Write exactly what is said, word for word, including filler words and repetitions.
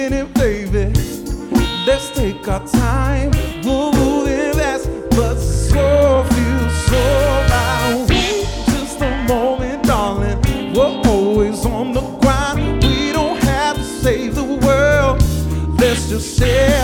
it, baby. Let's take our time. We'll move in fast, but so few, so loud. Just a moment, darling. We're always on the grind. We don't have to save the world. Let's just say